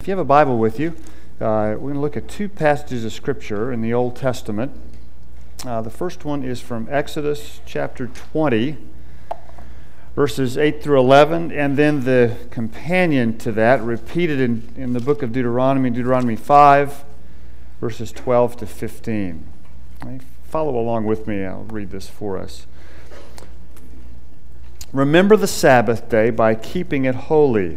you have a Bible with you, we're going to look at two passages of Scripture in the Old Testament. The first one is from Exodus chapter 20, verses 8 through 11, and then the companion to that, repeated in the book of Deuteronomy 5, verses 12 to 15. Follow along with me. I'll read this for us. Remember the Sabbath day by keeping it holy.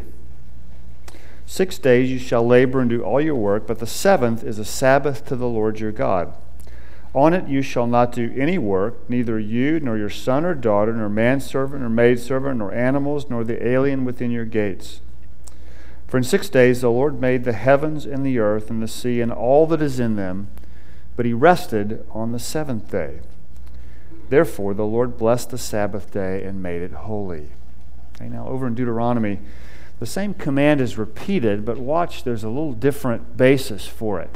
6 days you shall labor and do all your work, but the seventh is a Sabbath to the Lord your God. On it you shall not do any work, neither you, nor your son or daughter, nor manservant, nor maidservant, nor animals, nor the alien within your gates. For in 6 days the Lord made the heavens and the earth and the sea and all that is in them, but he rested on the seventh day. Therefore the Lord blessed the Sabbath day and made it holy. Okay, now over in Deuteronomy, the same command is repeated, but watch, there's a little different basis for it.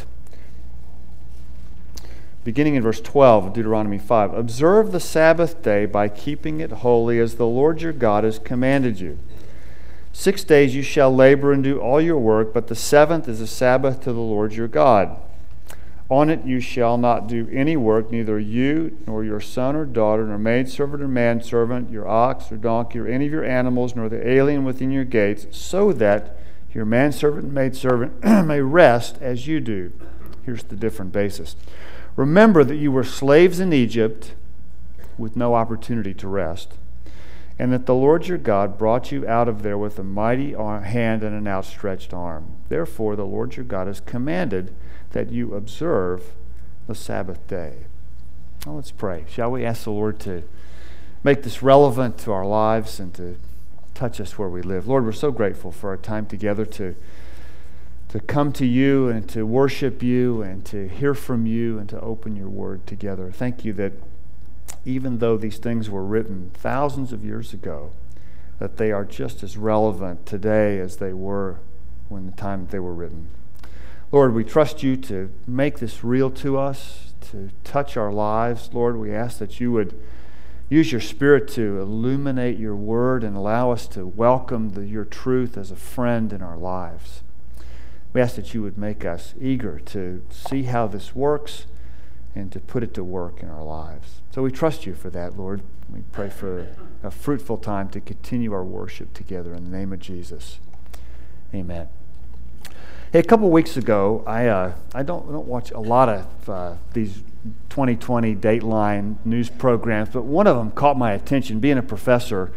Beginning in verse 12 of Deuteronomy 5, observe the Sabbath day by keeping it holy as the Lord your God has commanded you. 6 days you shall labor and do all your work, but the seventh is a Sabbath to the Lord your God. On it you shall not do any work, neither you, nor your son or daughter, nor maidservant or manservant, your ox or donkey, or any of your animals, nor the alien within your gates, so that your manservant and maidservant may rest as you do. Here's the different basis. Remember that you were slaves in Egypt with no opportunity to rest, and that the Lord your God brought you out of there with a mighty hand and an outstretched arm. Therefore the Lord your God has commanded that you observe the Sabbath day. Now let's pray. Shall we ask the Lord to make this relevant to our lives and to touch us where we live? Lord, we're so grateful for our time together to come to you and to worship you and to hear from you and to open your word together. Thank you that even though these things were written thousands of years ago, that they are just as relevant today as they were when the time that they were written. Lord, we trust you to make this real to us, to touch our lives. Lord, we ask that you would use your Spirit to illuminate your word and allow us to welcome your truth as a friend in our lives. We ask that you would make us eager to see how this works and to put it to work in our lives. So we trust you for that, Lord. We pray for a fruitful time to continue our worship together in the name of Jesus. Amen. Hey, a couple weeks ago, I don't watch a lot of these 2020 Dateline news programs, but one of them caught my attention. Being a professor,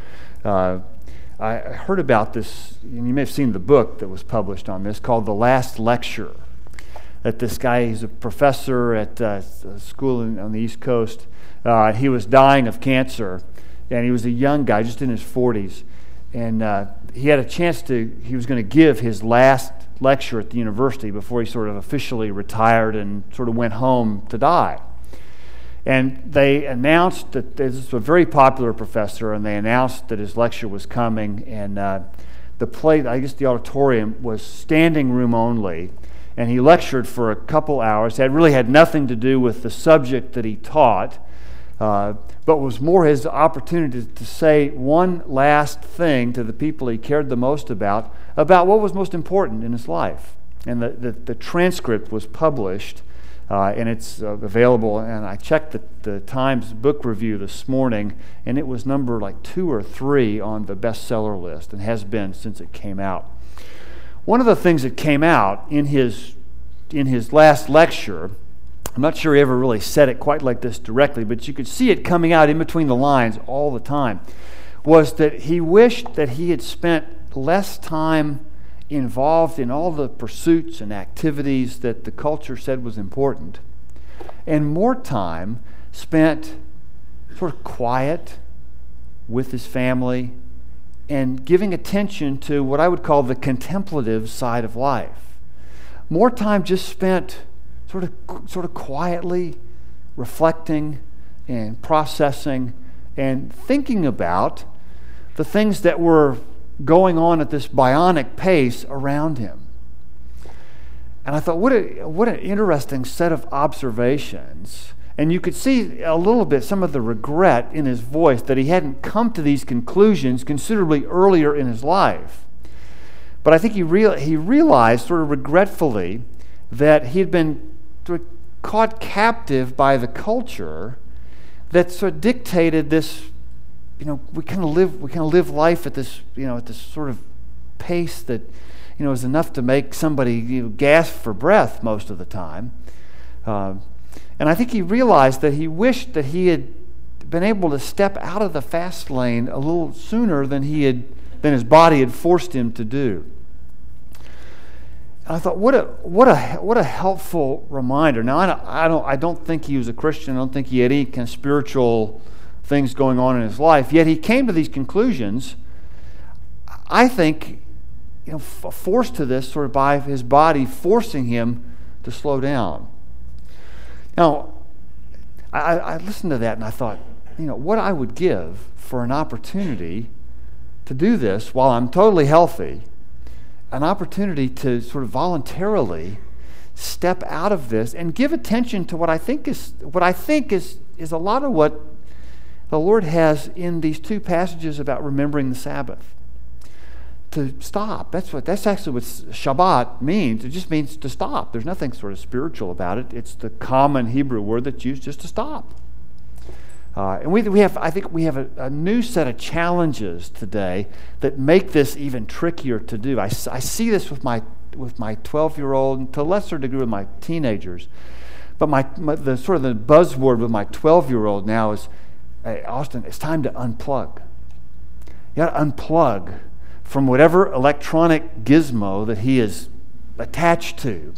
I heard about this, and you may have seen the book that was published on this, called The Last Lecture. That this guy, he's a professor at a school on the East Coast. He was dying of cancer, and he was a young guy, just in his 40s. And he had a chance he was going to give his last lecture at the university before he sort of officially retired and sort of went home to die. And they announced that this is a very popular professor, and they announced that his lecture was coming, and the auditorium was standing room only, and he lectured for a couple hours. It really had nothing to do with the subject that he taught, but was more his opportunity to say one last thing to the people he cared the most about what was most important in his life. And the transcript was published, and it's available. And I checked the Times book review this morning, and it was number like 2 or 3 on the bestseller list, and has been since it came out. One of the things that came out in his last lecture, I'm not sure he ever really said it quite like this directly, but you could see it coming out in between the lines all the time, was that he wished that he had spent less time involved in all the pursuits and activities that the culture said was important, and more time spent sort of quiet with his family and giving attention to what I would call the contemplative side of life. More time just spent sort of quietly reflecting and processing and thinking about the things that were going on at this bionic pace around him. And I thought, what an interesting set of observations. And you could see a little bit some of the regret in his voice that he hadn't come to these conclusions considerably earlier in his life. But I think he realized sort of regretfully that he had been sort of caught captive by the culture that sort of dictated this. We kind of live life at this sort of pace that is enough to make somebody gasp for breath most of the time. And I think he realized that he wished that he had been able to step out of the fast lane a little sooner than his body had forced him to do. And I thought, what a helpful reminder. Now I don't think he was a Christian. I don't think he had any kind of spiritual things going on in his life. Yet he came to these conclusions. I think, forced to this sort of by his body forcing him to slow down. Now, I listened to that and I thought, what I would give for an opportunity to do this while I'm totally healthy, an opportunity to sort of voluntarily step out of this and give attention to what I think is a lot of what the Lord has in these two passages about remembering the Sabbath. To stop. That's actually what Shabbat means. It just means to stop. There's nothing sort of spiritual about it. It's the common Hebrew word that's used just to stop. And we have a new set of challenges today that make this even trickier to do. I see this with my 12-year-old, and to a lesser degree with my teenagers. But the sort of the buzzword with my 12-year-old now is, hey, Austin, it's time to unplug. You got to unplug from whatever electronic gizmo that he is attached to.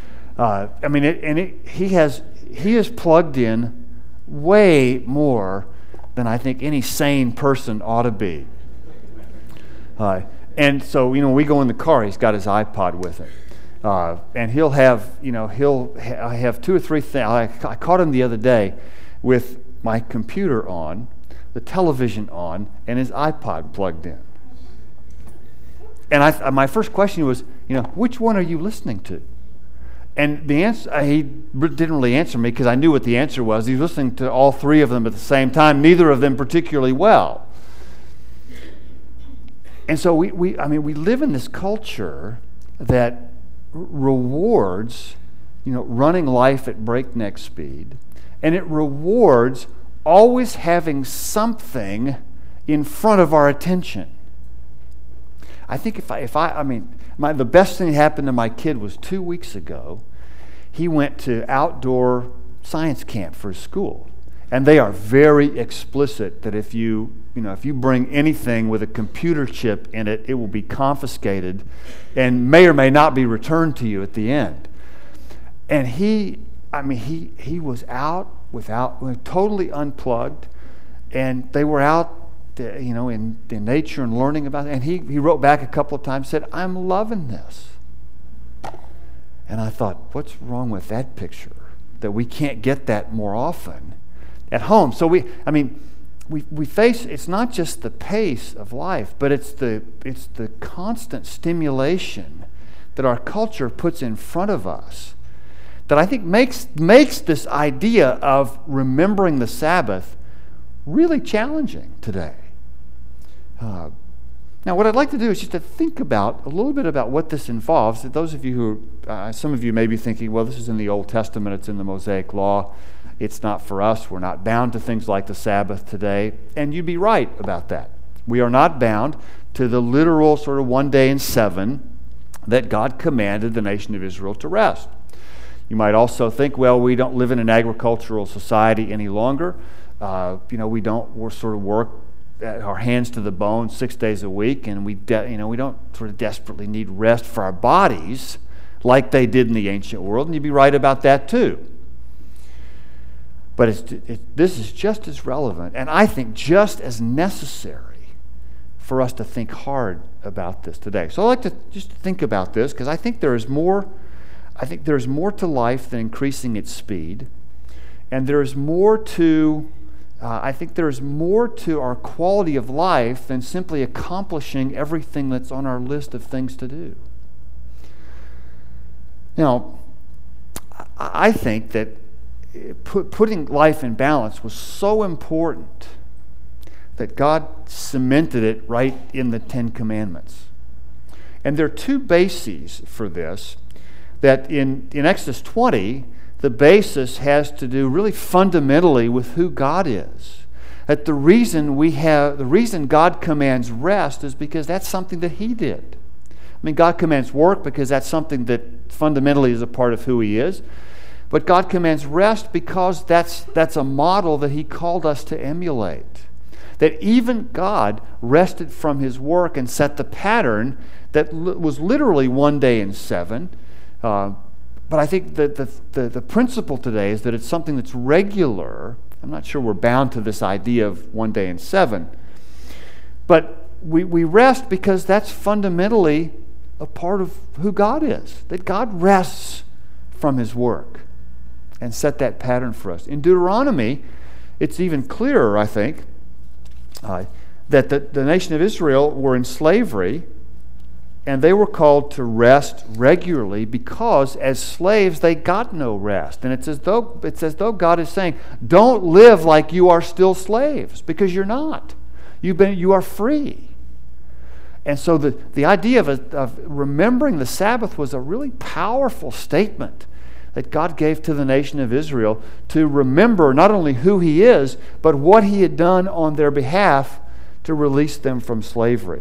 He has plugged in way more than I think any sane person ought to be. And so, when we go in the car, he's got his iPod with him. And he'll have, I have two or three things. I caught him the other day with my computer on, the television on, and his iPod plugged in. And my first question was, which one are you listening to? And the answer, he didn't really answer me because I knew what the answer was. He was listening to all three of them at the same time, neither of them particularly well. And so we live in this culture that rewards, running life at breakneck speed, and it rewards always having something in front of our attention. I think the best thing that happened to my kid was 2 weeks ago. He went to outdoor science camp for his school, and they are very explicit that if you bring anything with a computer chip in it, it will be confiscated, and may or may not be returned to you at the end. And he was out totally unplugged, and they were out. In nature and learning about it. And he wrote back a couple of times, said, "I'm loving this." And I thought, what's wrong with that picture? That we can't get that more often at home. So we face, it's not just the pace of life, but it's the constant stimulation that our culture puts in front of us that I think makes this idea of remembering the Sabbath really challenging today. Now, what I'd like to do is just to think about a little bit about what this involves. Those of you who, some of you may be thinking, well, this is in the Old Testament, it's in the Mosaic Law, it's not for us, we're not bound to things like the Sabbath today. And you'd be right about that. We are not bound to the literal sort of 1 day in 7 that God commanded the nation of Israel to rest. You might also think, well, we don't live in an agricultural society any longer. We're sort of work our hands to the bone 6 days a week, and we don't sort of desperately need rest for our bodies like they did in the ancient world, and you'd be right about that too. But this is just as relevant, and I think just as necessary for us to think hard about this today. So I'd like to just think about this because I think there is more. I think there is more to life than increasing its speed, and there is more to. I think there's more to our quality of life than simply accomplishing everything that's on our list of things to do. Now, I think that putting life in balance was so important that God cemented it right in the Ten Commandments. And there are two bases for this. That in Exodus 20, the basis has to do really fundamentally with who God is. That the reason God commands rest is because that's something that He did. I mean, God commands work because that's something that fundamentally is a part of who He is. But God commands rest because that's a model that He called us to emulate. That even God rested from His work and set the pattern that was literally 1 day in 7. But I think that the principle today is that it's something that's regular. I'm not sure we're bound to this idea of 1 day in 7. But we rest because that's fundamentally a part of who God is. That God rests from His work and set that pattern for us. In Deuteronomy, it's even clearer, I think, that the nation of Israel were in slavery, and they were called to rest regularly because as slaves they got no rest. And it's as though God is saying, don't live like you are still slaves, because you're not. You are free. And so the idea of remembering the Sabbath was a really powerful statement that God gave to the nation of Israel to remember not only who He is, but what He had done on their behalf to release them from slavery.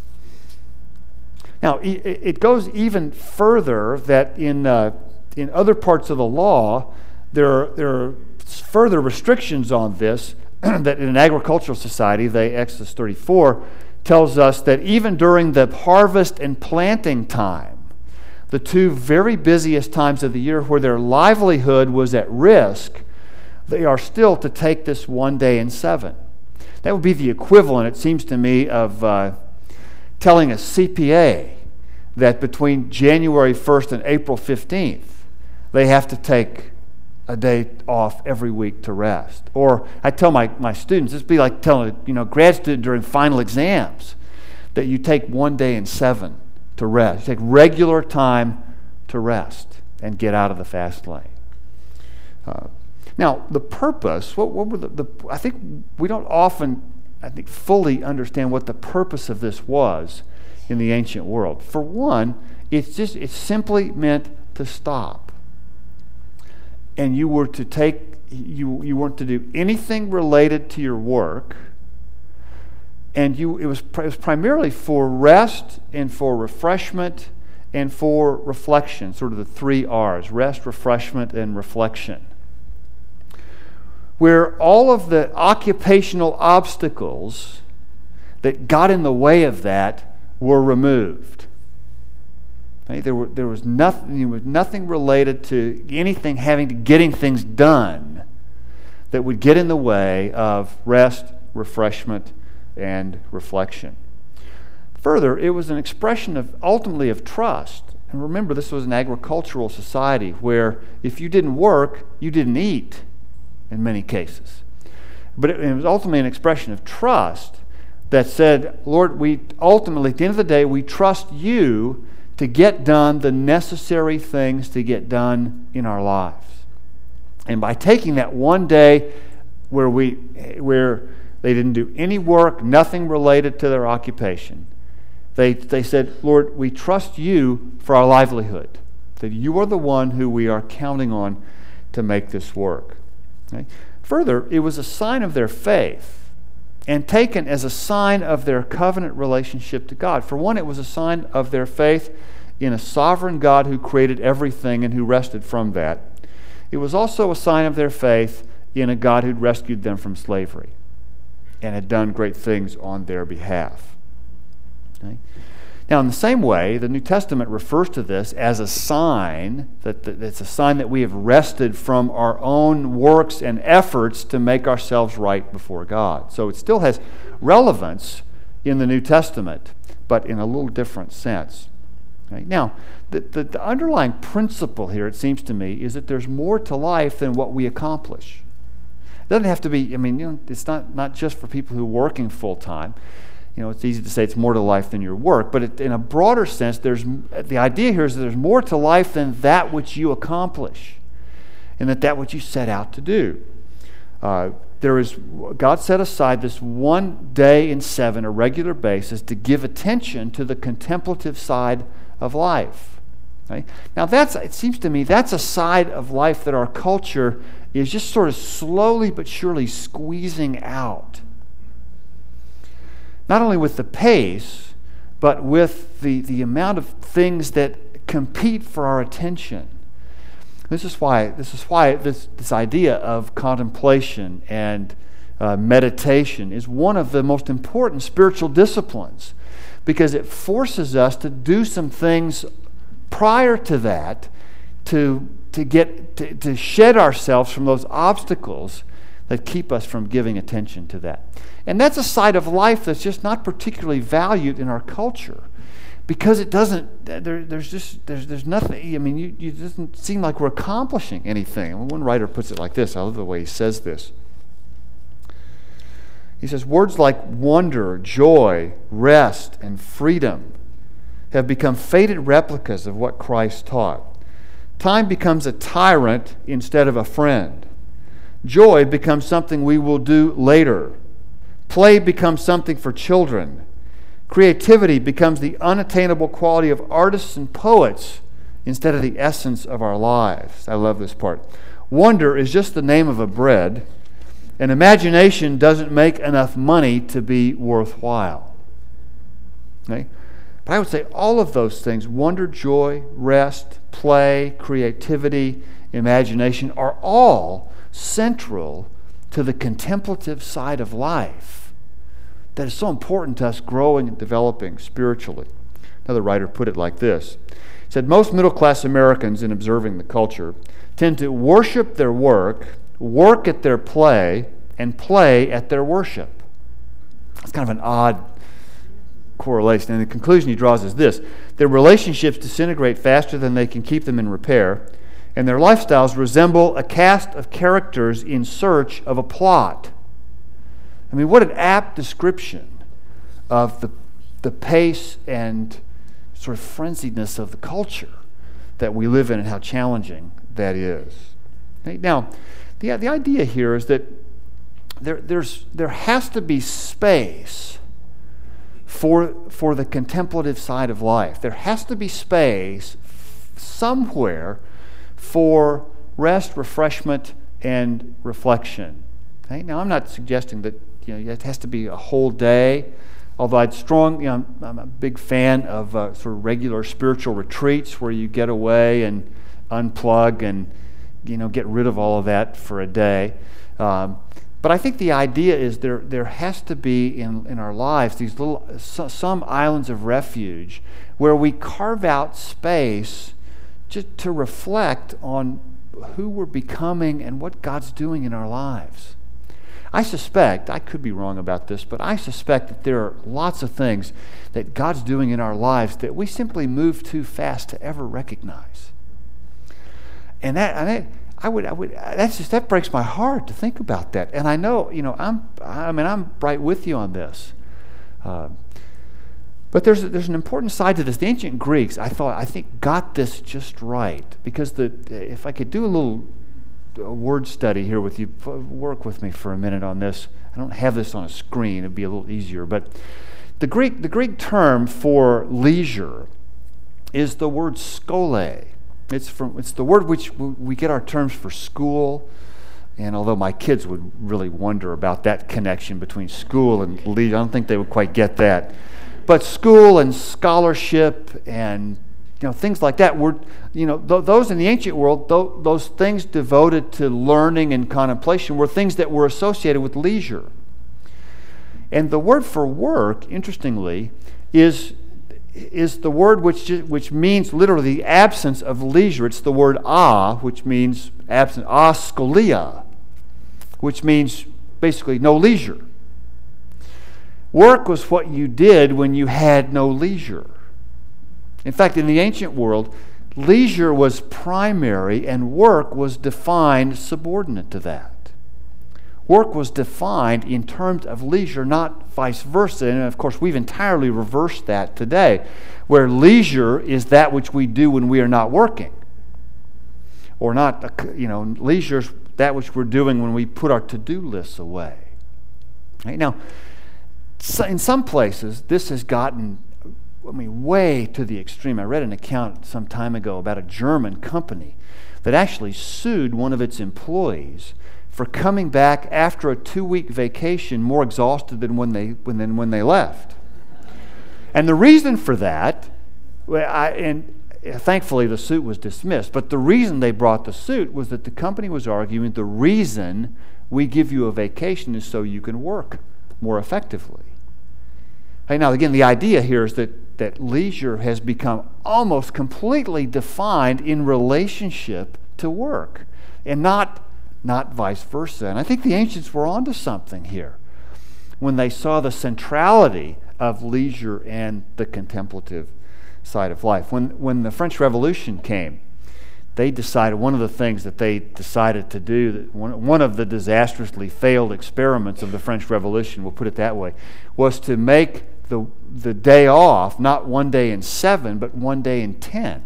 Now, it goes even further that in other parts of the law, there are further restrictions on this, that in an agricultural society, Exodus 34 tells us that even during the harvest and planting time, the two very busiest times of the year where their livelihood was at risk, they are still to take this 1 day in 7. That would be the equivalent, it seems to me, of telling a CPA that between January 1st and April 15th, they have to take a day off every week to rest. Or I tell my students, it'd be like telling a grad student during final exams that you take 1 day in 7 to rest. You take regular time to rest and get out of the fast lane. Now, the purpose, what were I think we don't often, fully understand what the purpose of this was in the ancient world. For one, it's simply meant to stop. And you were to you weren't to do anything related to your work, and it was primarily for rest and for refreshment and for reflection, sort of the 3 R's: rest, refreshment, and reflection. Where all of the occupational obstacles that got in the way of that were removed. Okay? There was nothing related to anything having to getting things done that would get in the way of rest, refreshment, and reflection. Further, it was an expression ultimately of trust. And remember, this was an agricultural society where if you didn't work, you didn't eat in many cases. But it was ultimately an expression of trust that said, Lord, we ultimately, at the end of the day, we trust You to get done the necessary things to get done in our lives. And by taking that 1 day where they didn't do any work, nothing related to their occupation, they said, Lord, we trust You for our livelihood, that You are the one who we are counting on to make this work. Okay? Further, it was a sign of their faith and taken as a sign of their covenant relationship to God. For one, it was a sign of their faith in a sovereign God who created everything and who rested from that. It was also a sign of their faith in a God who'd rescued them from slavery and had done great things on their behalf. Okay? Now, in the same way, the New Testament refers to this as a sign, that it's a sign that we have rested from our own works and efforts to make ourselves right before God. So it still has relevance in the New Testament, but in a little different sense. Okay? Now, the underlying principle here, it seems to me, is that there's more to life than what we accomplish. It doesn't have to be, it's not just for people who are working full-time. It's easy to say it's more to life than your work, but in a broader sense, the idea here is that there's more to life than that which you accomplish, and that which you set out to do. God set aside this one day in 7, a regular basis, to give attention to the contemplative side of life. Okay? Now, it seems to me that's a side of life that our culture is just sort of slowly but surely squeezing out. Not only with the pace, but with the amount of things that compete for our attention. This is why this idea of contemplation and meditation is one of the most important spiritual disciplines, because it forces us to do some things prior to that to shed ourselves from those obstacles that keep us from giving attention to that. And that's a side of life that's just not particularly valued in our culture, because it doesn't. There's nothing. I mean, it doesn't seem like we're accomplishing anything. One writer puts it like this. I love the way he says this. He says, words like wonder, joy, rest, and freedom have become faded replicas of what Christ taught. Time becomes a tyrant instead of a friend. Joy becomes something we will do later. Play becomes something for children. Creativity becomes the unattainable quality of artists and poets instead of the essence of our lives. I love this part. Wonder is just the name of a bread, and imagination doesn't make enough money to be worthwhile. Okay? But I would say all of those things, wonder, joy, rest, play, creativity, imagination, are all central to the contemplative side of life that is so important to us growing and developing spiritually. Another writer put it like this. He said, most middle-class Americans, in observing the culture, tend to worship their work at their play, and play at their worship. It's kind of an odd correlation. And the conclusion he draws is this: their relationships disintegrate faster than they can keep them in repair, and their lifestyles resemble a cast of characters in search of a plot. I mean, what an apt description of the pace and sort of frenziedness of the culture that we live in and how challenging that is. Okay? Now, the idea here is that there has to be space for the contemplative side of life. There has to be space somewhere for rest, refreshment, and reflection. Okay? Now, I'm not suggesting that it has to be a whole day, although I'm a big fan of sort of regular spiritual retreats where you get away and unplug and get rid of all of that for a day. But I think the idea is there has to be in our lives these some islands of refuge where we carve out space just to reflect on who we're becoming and what God's doing in our lives. I suspect, I could be wrong about this, but I suspect that there are lots of things that God's doing in our lives that we simply move too fast to ever recognize. And that breaks my heart to think about that. And I know, I'm right with you on this. But there's an important side to this. The ancient Greeks, I think, got this just right, because if I could do a little word study here with you, work with me for a minute on this. I don't have this on a screen; it'd be a little easier. But the Greek term for leisure is the word skole. It's the word which we get our terms for school. And although my kids would really wonder about that connection between school and leisure, I don't think they would quite get that. But school and scholarship and things like that were, those in the ancient world, those things devoted to learning and contemplation were things that were associated with leisure. And the word for work, interestingly, is the word which means literally the absence of leisure. It's the word which means absent, skolia, which means basically no leisure. Work was what you did when you had no leisure. In fact, in the ancient world, leisure was primary and work was defined subordinate to that. Work was defined in terms of leisure, not vice versa. And of course, we've entirely reversed that today, where leisure is that which we do when we are not working. Or not, leisure is that which we're doing when we put our to-do lists away. Right? Now, in some places, this has gotten, way to the extreme. I read an account some time ago about a German company that actually sued one of its employees for coming back after a 2-week vacation more exhausted than when they left. And the reason for that, thankfully the suit was dismissed, but the reason they brought the suit was that the company was arguing the reason we give you a vacation is so you can work more effectively. Hey, now again, the idea here is that leisure has become almost completely defined in relationship to work, and not vice versa. And I think the ancients were onto something here when they saw the centrality of leisure and the contemplative side of life. When the French Revolution came, they decided, one of the things that they decided to do, that one of the disastrously failed experiments of the French Revolution, we'll put it that way, was to make the day off not 1 day in 7, but 1 day in 10.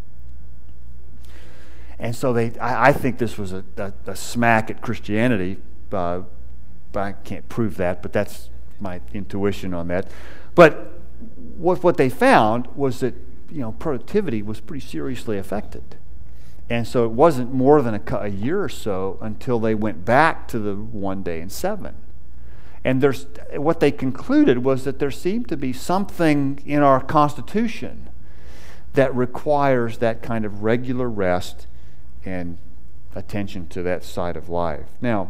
And so I think this was a smack at Christianity. But I can't prove that, but that's my intuition on that. But what they found was that productivity was pretty seriously affected. And so it wasn't more than a year or so until they went back to the 1 day in 7. And what they concluded was that there seemed to be something in our Constitution that requires that kind of regular rest and attention to that side of life. Now,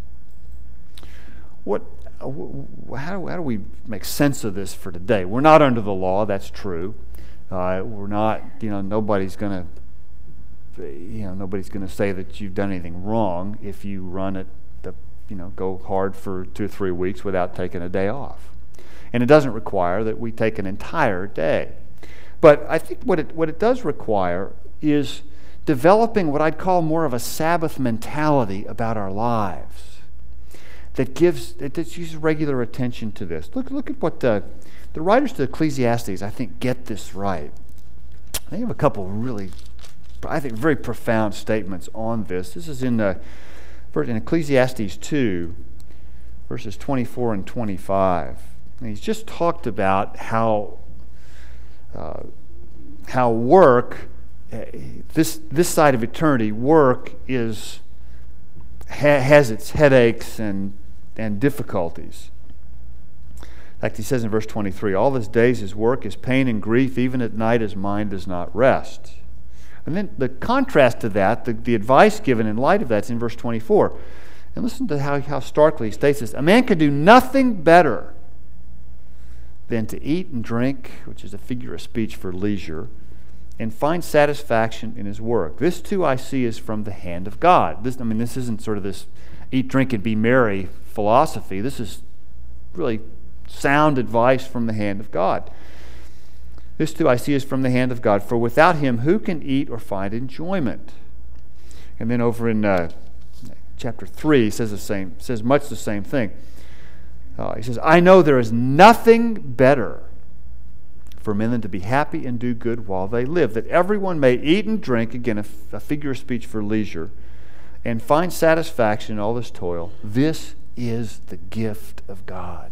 how do we make sense of this for today? We're not under the law, that's true. We're not, nobody's going to say that you've done anything wrong if you run it, go hard for 2 or 3 weeks without taking a day off. And it doesn't require that we take an entire day. But I think what it does require is developing what I'd call more of a Sabbath mentality about our lives that uses regular attention to this. Look at what the writers to Ecclesiastes, I think, get this right. They have a couple really, I think, very profound statements on this. This is in Ecclesiastes 2, verses 24 and 25. And he's just talked about how work, this side of eternity, work has its headaches and difficulties. In fact, he says in verse 23, all his days his work is pain and grief, even at night his mind does not rest. And then the contrast to that, the advice given in light of that is in verse 24. And listen to how starkly he states this. A man can do nothing better than to eat and drink, which is a figure of speech for leisure, and find satisfaction in his work. This too I see is from the hand of God. This isn't sort of this eat, drink, and be merry philosophy. This is really sound advice from the hand of God. This too I see is from the hand of God. For without him, who can eat or find enjoyment? And then over in chapter 3, he says much the same thing. He says, I know there is nothing better for men than to be happy and do good while they live, that everyone may eat and drink, again, a figure of speech for leisure, and find satisfaction in all this toil. This is the gift of God.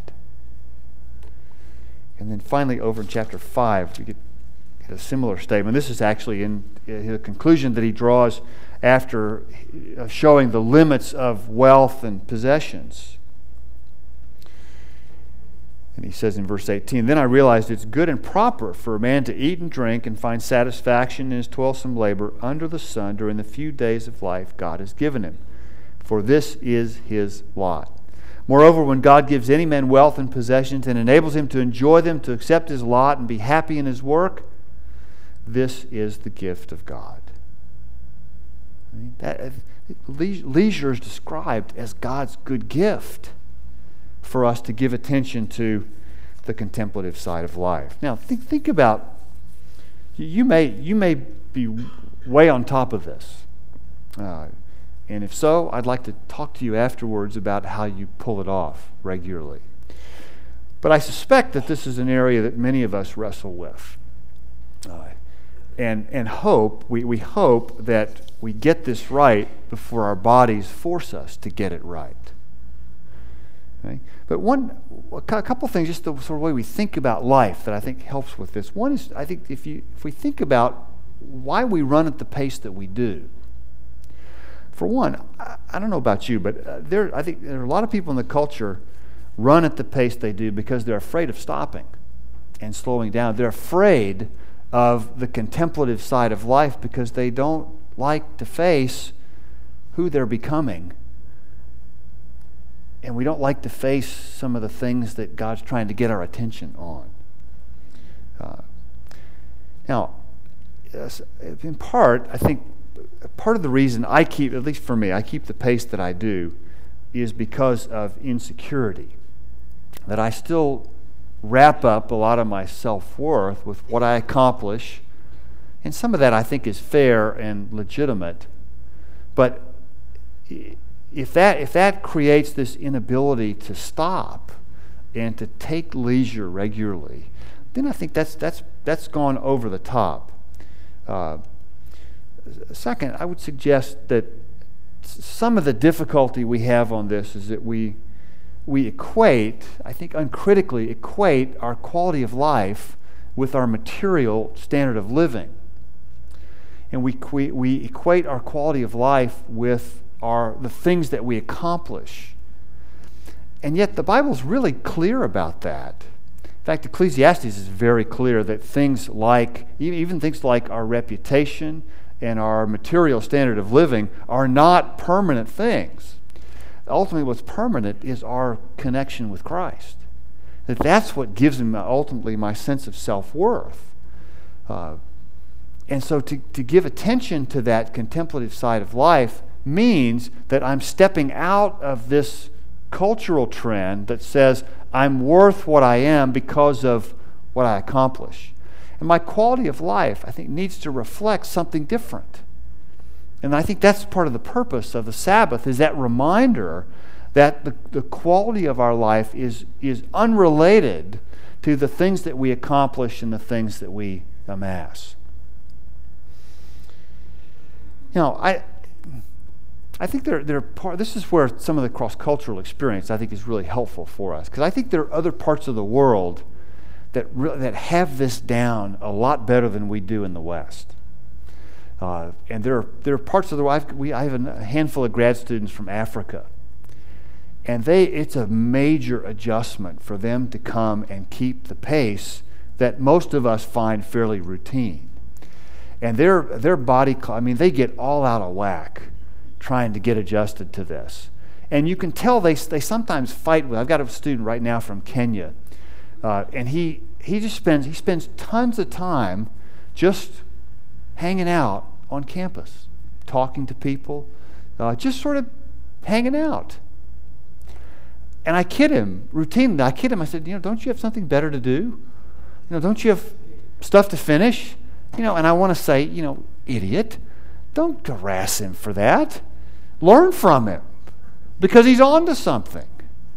And then finally, over in chapter 5, we get a similar statement. This is actually in the conclusion that he draws after showing the limits of wealth and possessions. And he says in verse 18, Then I realized it's good and proper for a man to eat and drink and find satisfaction in his toilsome labor under the sun during the few days of life God has given him. For this is his lot. Moreover, when God gives any man wealth and possessions and enables him to enjoy them, to accept his lot and be happy in his work, this is the gift of God. Leisure is described as God's good gift for us to give attention to the contemplative side of life. Now, think about, you may be way on top of this. And if so, I'd like to talk to you afterwards about how you pull it off regularly. But I suspect that this is an area that many of us wrestle with. and hope. We hope that we get this right before our bodies force us to get it right. Okay? But a couple things, just the sort of way we think about life that I think helps with this. One is, I think if we think about why we run at the pace that we do. For one, I don't know about you, but I think there are a lot of people in the culture run at the pace they do because they're afraid of stopping and slowing down. They're afraid of the contemplative side of life because they don't like to face who they're becoming. And we don't like to face some of the things that God's trying to get our attention on. Now, in part, I think part of the reason I keep, at least for me, I keep the pace that I do is because of insecurity. That I still wrap up a lot of my self-worth with what I accomplish. And some of that I think is fair and legitimate. But if that creates this inability to stop and to take leisure regularly, then I think that's gone over the top. Second, I would suggest that some of the difficulty we have on this is that we equate, I think uncritically equate our quality of life with our material standard of living. And we equate our quality of life with the things that we accomplish. And yet the Bible's really clear about that. In fact, Ecclesiastes is very clear that things like, even things like our reputation and our material standard of living are not permanent things. Ultimately, what's permanent is our connection with Christ. That's what gives me ultimately my sense of self-worth. And so to give attention to that contemplative side of life means that I'm stepping out of this cultural trend that says I'm worth what I am because of what I accomplish. And my quality of life, I think, needs to reflect something different. And I think that's part of the purpose of the Sabbath, is that reminder that the quality of our life is unrelated to the things that we accomplish and the things that we amass. You know, I think this is where some of the cross-cultural experience I think is really helpful for us, because I think there are other parts of the world that have this down a lot better than we do in the West. And there are parts of the world. I have a handful of grad students from Africa, and it's a major adjustment for them to come and keep the pace that most of us find fairly routine. And their body, they get all out of whack trying to get adjusted to this. And you can tell they sometimes fight with. I've got a student right now from Kenya, and he spends tons of time just hanging out on campus, talking to people, just sort of hanging out. And I kid him routinely. I said, don't you have something better to do? Don't you have stuff to finish? And I want to say, idiot, don't harass him for that. Learn from him, because he's on to something.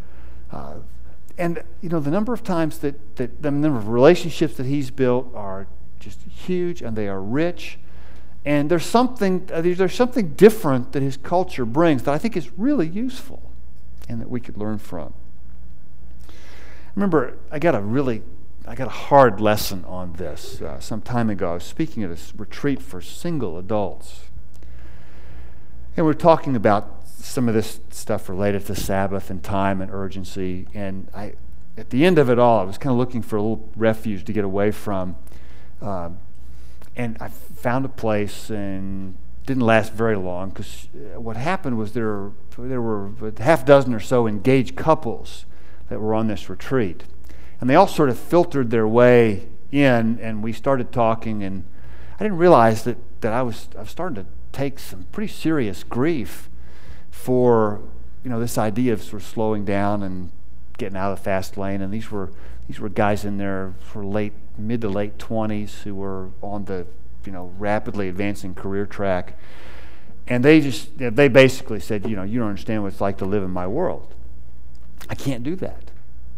And the number of times that the number of relationships that he's built are just huge, and they are rich. And there's something different that his culture brings that I think is really useful and that we could learn from. Remember, I got a hard lesson on this some time ago. I was speaking at a retreat for single adults. And we were talking about some of this stuff related to Sabbath and time and urgency. And at the end of it all, I was kind of looking for a little refuge to get away from. And I found a place, and didn't last very long, because what happened was there were a half dozen or so engaged couples that were on this retreat. And they all sort of filtered their way in, and we started talking, and I didn't realize that I was starting to take some pretty serious grief for this idea of sort of slowing down and getting out of the fast lane. And these were guys in their mid to late 20s who were on the rapidly advancing career track, and they basically said, you don't understand what it's like to live in my world. I can't do that.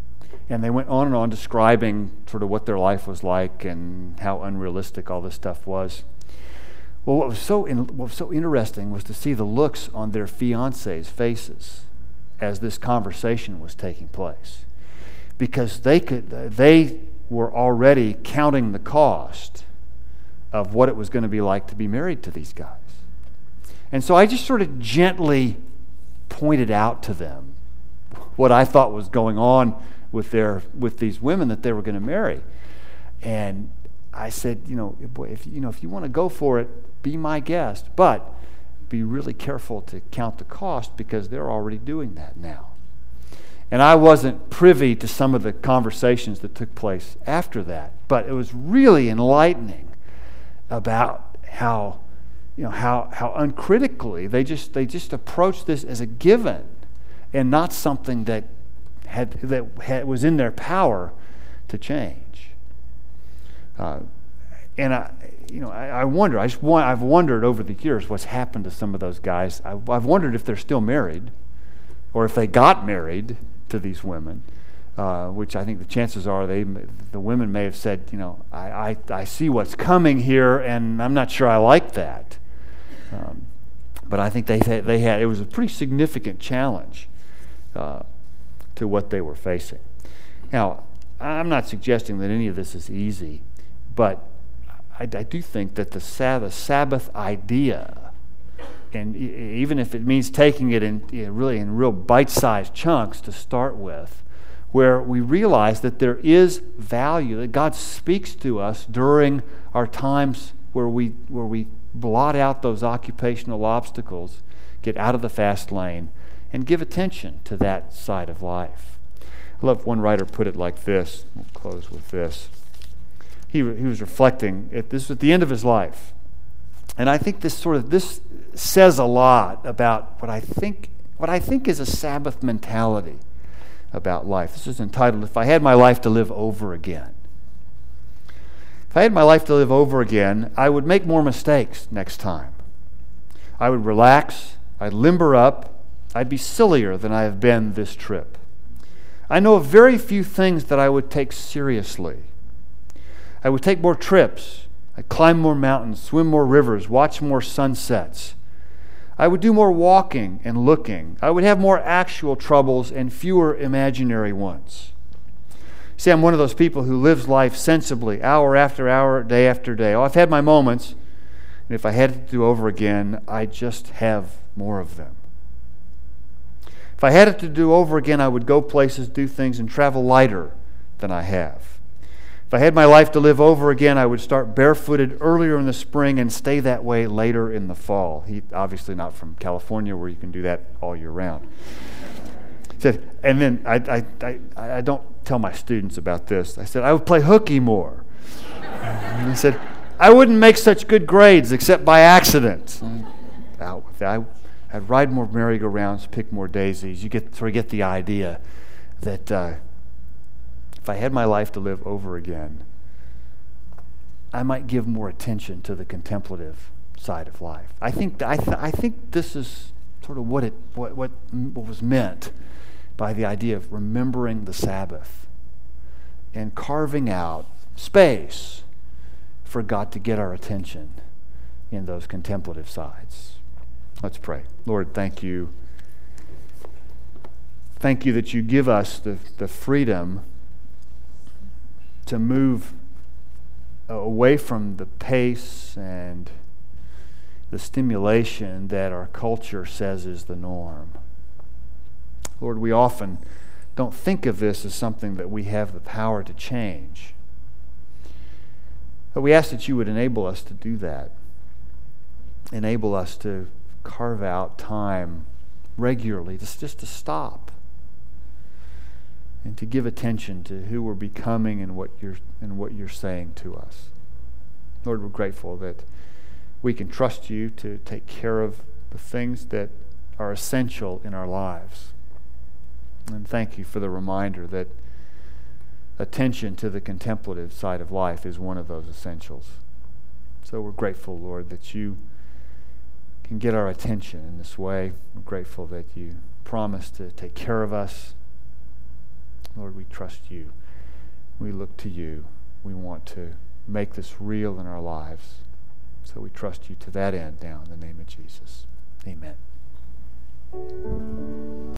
And they went on and on describing sort of what their life was like and how unrealistic all this stuff was. Well, what was so interesting was to see the looks on their fiancés' faces as this conversation was taking place, because they were already counting the cost of what it was going to be like to be married to these guys. And so I just sort of gently pointed out to them what I thought was going on with these women that they were going to marry. And I said, if you want to go for it, be my guest, but be really careful to count the cost, because they're already doing that now. And I wasn't privy to some of the conversations that took place after that, but it was really enlightening about how uncritically they just approached this as a given and not something that was in their power to change. And I wonder. I've wondered over the years what's happened to some of those guys. I've wondered if they're still married, or if they got married to these women. Which I think the chances are the women may have said, I see what's coming here, and I'm not sure I like that. But I think it was a pretty significant challenge to what they were facing. Now, I'm not suggesting that any of this is easy, but I do think that the Sabbath idea, and even if it means taking it in real bite-sized chunks to start with, where we realize that there is value, that God speaks to us during our times where we blot out those occupational obstacles, get out of the fast lane, and give attention to that side of life. I love one writer put it like this. We'll close with this. He was reflecting. This was at the end of his life, and I think this says a lot about what I think is a Sabbath mentality about life. This is entitled, "If I Had My Life to Live Over Again." If I had my life to live over again, I would make more mistakes next time. I would relax, I'd limber up, I'd be sillier than I have been this trip. I know of very few things that I would take seriously. I would take more trips, I'd climb more mountains, swim more rivers, watch more sunsets. I would do more walking and looking. I would have more actual troubles and fewer imaginary ones. See, I'm one of those people who lives life sensibly, hour after hour, day after day. Oh, I've had my moments, and if I had it to do over again, I'd just have more of them. If I had it to do over again, I would go places, do things, and travel lighter than I have. If I had my life to live over again, I would start barefooted earlier in the spring and stay that way later in the fall. He obviously not from California, where you can do that all year round. He said, and then I don't tell my students about this. I said, I would play hooky more. And he said, I wouldn't make such good grades except by accident. Out with that. I'd ride more merry-go-rounds, pick more daisies. You get the idea that if I had my life to live over again, I might give more attention to the contemplative side of life. I think this is sort of what was meant by the idea of remembering the Sabbath and carving out space for God to get our attention in those contemplative sides. Let's pray. Lord, thank you. Thank you that you give us the freedom to move away from the pace and the stimulation that our culture says is the norm. Lord, we often don't think of this as something that we have the power to change. But we ask that you would enable us to do that. Enable us to carve out time regularly, just to stop and to give attention to who we're becoming and what you're saying to us. Lord, we're grateful that we can trust you to take care of the things that are essential in our lives. And thank you for the reminder that attention to the contemplative side of life is one of those essentials. So we're grateful, Lord, that you can get our attention in this way. We're grateful that you promise to take care of us. Lord, we trust you. We look to you. We want to make this real in our lives. So we trust you to that end now in the name of Jesus. Amen.